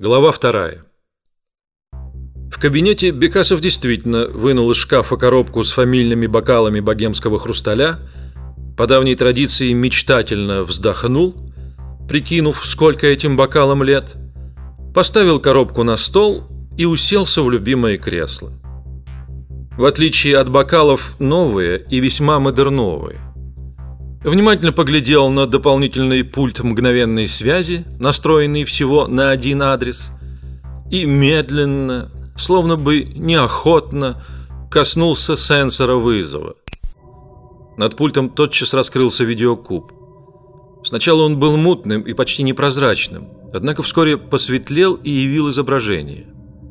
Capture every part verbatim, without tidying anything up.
Глава вторая. В кабинете Бекасов действительно вынул из шкафа коробку с фамильными бокалами богемского хрусталя, по давней традиции мечтательно вздохнул, прикинув, сколько этим бокалам лет, поставил коробку на стол и уселся в любимое кресло. В отличие от бокалов, новые и весьма модерновые. Внимательно поглядел на дополнительный пульт мгновенной связи, настроенный всего на один адрес, и медленно, словно бы неохотно, коснулся сенсора вызова. Над пультом тотчас раскрылся видеокуб. Сначала он был мутным и почти непрозрачным, однако вскоре посветлел и явил изображение.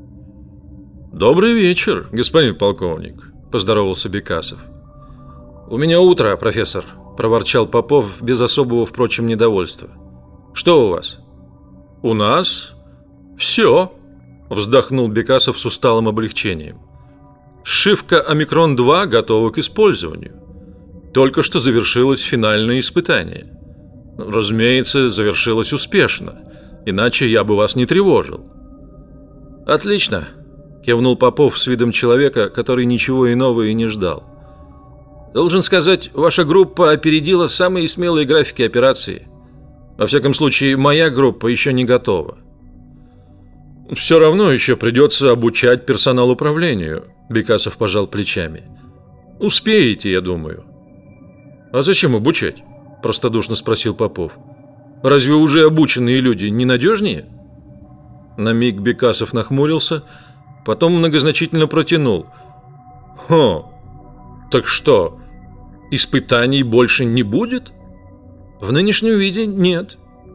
«Добрый вечер, господин полковник», – поздоровался Бекасов. «У меня утро, профессор», – проворчал Попов без особого, впрочем, недовольства. «Что у вас?» «У нас все», – вздохнул Бекасов с усталым облегчением. «Сшивка Омикрон два готова к использованию. Только что завершилось финальное испытание. Разумеется, завершилось успешно, иначе я бы вас не тревожил». «Отлично», – кивнул Попов с видом человека, который ничего иного и не ждал. «Должен сказать, ваша группа опередила самые смелые графики операции. Во всяком случае, моя группа еще не готова». «Все равно еще придется обучать персонал управлению», – Бекасов пожал плечами. «Успеете, я думаю». «А зачем обучать?» – простодушно спросил Попов. «Разве уже обученные люди не надежнее?» На миг Бекасов нахмурился, потом многозначительно протянул. «Хм, так что, испытаний больше не будет?» «В нынешнем виде нет».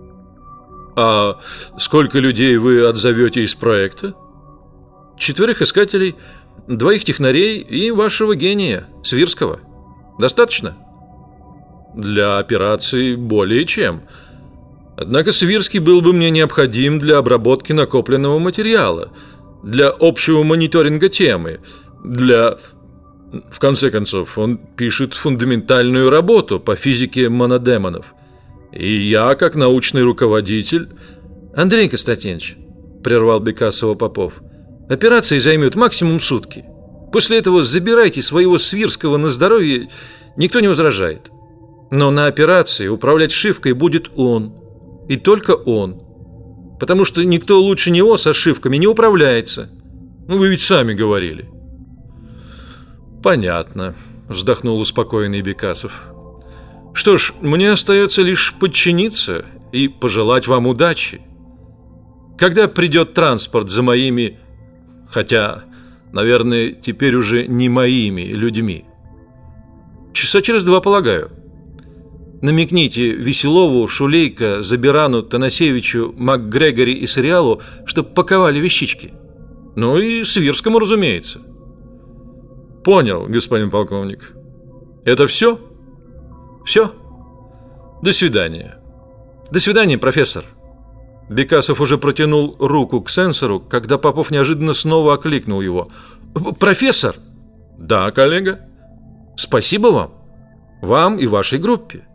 «А сколько людей вы отзовете из проекта?» «Четверых искателей, двоих технарей и вашего гения, Свирского. Достаточно?» «Для операции более чем. Однако Свирский был бы мне необходим для обработки накопленного материала, для общего мониторинга темы, для... В конце концов, он пишет фундаментальную работу по физике монодемонов. И я, как научный руководитель...» «Андрей Константинович», – прервал Бекасова Попов, – «операция займет максимум сутки. После этого забирайте своего Свирского на здоровье, никто не возражает. Но на операции управлять сшивкой будет он, и только он, потому что никто лучше него со сшивками не управляется. Ну, вы ведь сами говорили». «Понятно», – вздохнул успокоенный Бекасов. «Что ж, мне остается лишь подчиниться и пожелать вам удачи. Когда придет транспорт за моими, хотя, наверное, теперь уже не моими людьми?» «Часа через два, полагаю. Намекните Веселову, Шулейко, Забирану, Танасевичу, МакГрегори и Сериалу, чтоб паковали вещички. Ну и Свирскому, разумеется». «Понял, господин полковник. Это все?» «Все. До свидания». «До свидания, профессор». Бекасов уже протянул руку к сенсору, когда Попов неожиданно снова окликнул его. «Профессор!» «Да, коллега?» «Спасибо вам. Вам и вашей группе».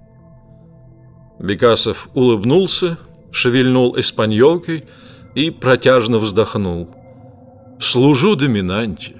Бекасов улыбнулся, шевельнул эспаньолкой и протяжно вздохнул. «Служу доминанте».